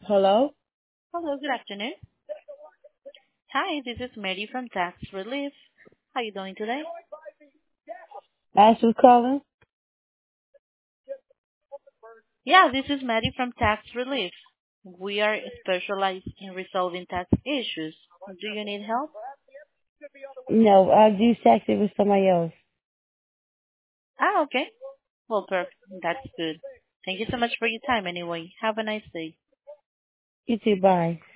Hello? Hello, good afternoon. Hi, this is Mary from Tax Relief. How are you doing today? Ash was calling? Yeah, this is Mary from Tax Relief. We are specialized in resolving tax issues. Do you need help? No, I do taxi with somebody else. Okay. Well, perfect. That's good. Thank you so much for your time anyway. Have a nice day. You too, bye.